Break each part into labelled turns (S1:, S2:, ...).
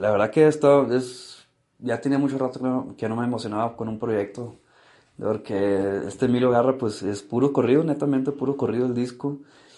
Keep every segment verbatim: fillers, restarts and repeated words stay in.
S1: la verdad que esto es, ya tenía mucho rato que no, que no me emocionaba con un proyecto, porque este Emilio Garra pues es puro corrido, netamente puro corrido el disco,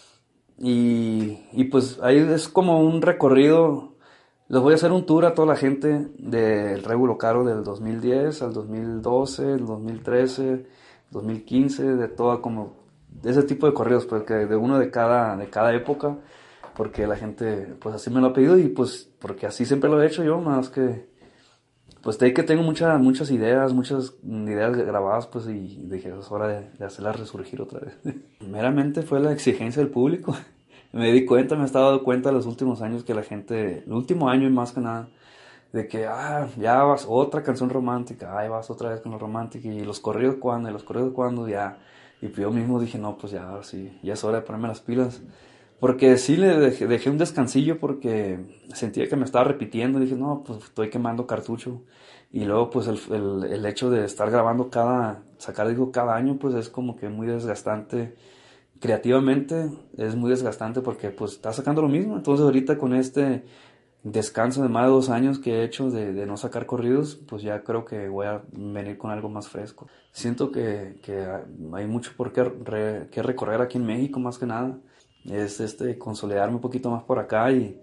S1: y, y pues ahí es como un recorrido, les voy a hacer un tour a toda la gente del Regulo Caro del dos mil diez al dos mil doce, el dos mil trece, dos mil quince, de toda como, de ese tipo de corridos, pues que de uno de cada, de cada época, porque la gente pues así me lo ha pedido y pues porque así siempre lo he hecho yo, más que pues de ahí que tengo muchas muchas ideas, muchas ideas grabadas pues y dije es hora de, de hacerlas resurgir otra vez. Meramente fue la exigencia del público. Me di cuenta, me he estado dando cuenta en los últimos años que la gente, el último año y más que nada, de que, ah, ya vas otra canción romántica, ay, vas otra vez con lo romántico, y los corridos cuando, y los corridos cuando, ya. Y pues yo mismo dije, no, pues ya, ahora sí, ya es hora de ponerme las pilas. Porque sí le dejé, dejé un descansillo porque sentía que me estaba repitiendo, dije, no, pues estoy quemando cartucho. Y luego, pues el, el, el hecho de estar grabando cada, sacar disco cada año, pues es como que muy desgastante creativamente, es muy desgastante porque pues está sacando lo mismo. Entonces ahorita con este descanso de más de dos años que he hecho de, de no sacar corridos, pues ya creo que voy a venir con algo más fresco. Siento que, que hay mucho por qué, re, qué recorrer aquí en México más que nada. Es este consolidarme un poquito más por acá y,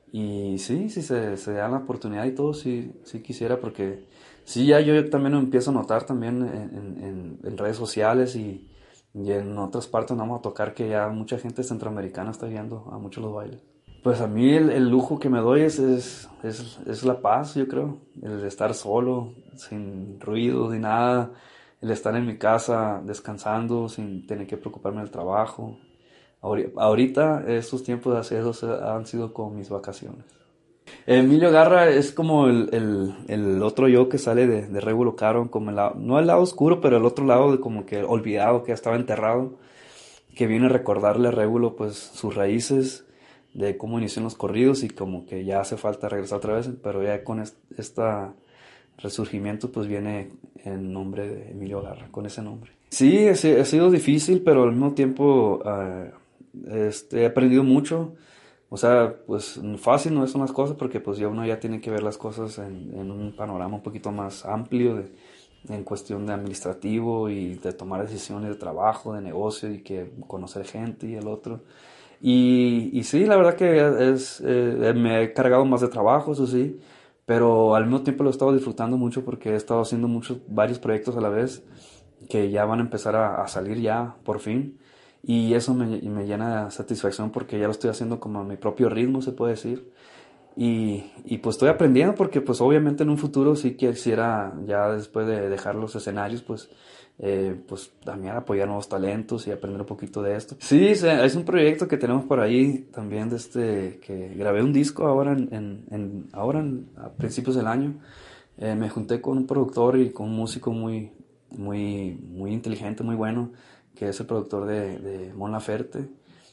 S1: y sí, si se, se da la oportunidad y todo, sí, sí quisiera porque sí, ya yo también lo empiezo a notar también en, en, en redes sociales y, y en otras partes vamos a tocar que ya mucha gente centroamericana está viendo a muchos los bailes. Pues a mí el, el lujo que me doy es, es, es, es la paz, yo creo. El de estar solo, sin ruido, sin nada. El estar en mi casa descansando, sin tener que preocuparme del trabajo. Ahori- Ahorita, estos tiempos de hace dos han sido como mis vacaciones. Emilio Garra es como el, el, el otro yo que sale de, de Regulo Caro, como el lado, no el lado oscuro, pero el otro lado de como que olvidado, que ya estaba enterrado, que viene a recordarle a Régulo pues sus raíces de cómo inició en los corridos y como que ya hace falta regresar otra vez, pero ya con este esta resurgimiento pues viene en nombre de Emilio Garra, con ese nombre. Sí, ha si- ha sido difícil, pero al mismo tiempo eh, este, he aprendido mucho. O sea, pues fácil no son las cosas porque pues ya uno ya tiene que ver las cosas en, en un panorama un poquito más amplio de, en cuestión de administrativo y de tomar decisiones de trabajo, de negocio y que conocer gente y el otro. Y, y sí, la verdad que es, eh, me he cargado más de trabajo, eso sí, pero al mismo tiempo lo he estado disfrutando mucho porque he estado haciendo muchos, varios proyectos a la vez que ya van a empezar a, a salir ya, por fin. Y eso me, me llena de satisfacción porque ya lo estoy haciendo como a mi propio ritmo, se puede decir. Y, y pues estoy aprendiendo porque pues obviamente en un futuro sí quisiera, ya después de dejar los escenarios, pues, eh, pues también apoyar nuevos talentos y aprender un poquito de esto. Sí, se- es un proyecto que tenemos por ahí también de este, que grabé un disco ahora en, en, en- ahora en- a principios del año. Eh, me junté con un productor y con un músico muy, muy, muy inteligente, muy bueno, que es el productor de, de Mon Laferte.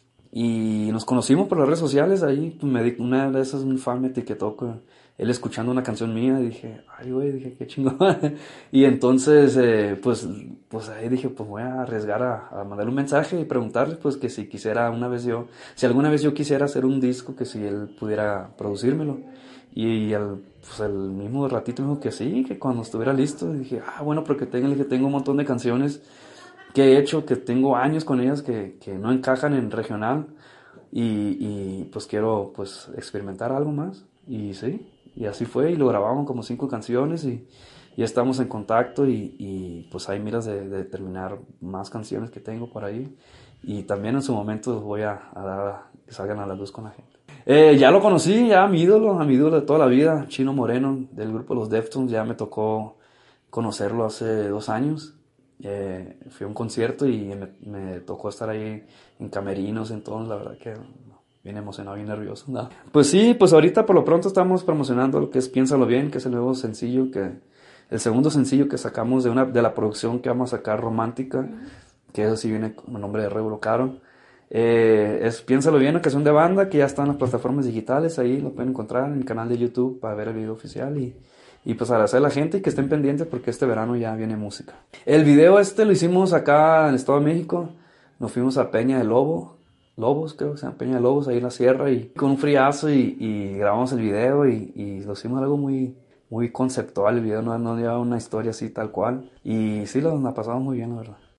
S1: Y nos conocimos por las redes sociales, ahí pues, me di, una de esas un fan me etiquetó con él escuchando una canción mía, y dije, ay güey, dije, qué chingón. Y entonces, eh, pues, pues ahí dije, pues voy a arriesgar a, a mandarle un mensaje y preguntarle, pues que si quisiera una vez yo, si alguna vez yo quisiera hacer un disco, que si él pudiera producírmelo. Y al, pues al mismo ratito me dijo que sí, que cuando estuviera listo, y dije, ah, bueno, porque tengo, que tengo un montón de canciones que he hecho, que tengo años con ellas que, que no encajan en regional y, y pues quiero pues experimentar algo más y sí, y así fue y lo grabamos como cinco canciones y ya estamos en contacto y, y pues hay miras de, de terminar más canciones que tengo por ahí y también en su momento voy a, a dar a que salgan a la luz con la gente. Eh, ya lo conocí, ya a mi ídolo, a mi ídolo de toda la vida, Chino Moreno, del grupo Los Deftones, ya me tocó conocerlo hace dos años. Eh, fui a un concierto y me, me tocó estar ahí en camerinos, entonces la verdad que bien emocionado, bien nervioso. ¿No? Pues sí, pues ahorita por lo pronto estamos promocionando lo que es Piénsalo Bien, que es el nuevo sencillo, que el segundo sencillo que sacamos de una de la producción que vamos a sacar romántica, que eso sí viene como nombre de Regulo Caro. Eh, es Piénsalo Bien, una canción de banda que ya está en las plataformas digitales, ahí lo pueden encontrar en el canal de YouTube para ver el video oficial y, y pues agradecer a la gente y que estén pendientes porque este verano ya viene música. El video este lo hicimos acá en el Estado de México, nos fuimos a Peña del Lobo, Lobos, creo que se llama Peña de Lobos, ahí en la sierra, y con un friazo y, y grabamos el video y, y lo hicimos algo muy, muy conceptual, el video no, no llevaba una historia así tal cual, y sí, lo, la pasamos muy bien, la verdad.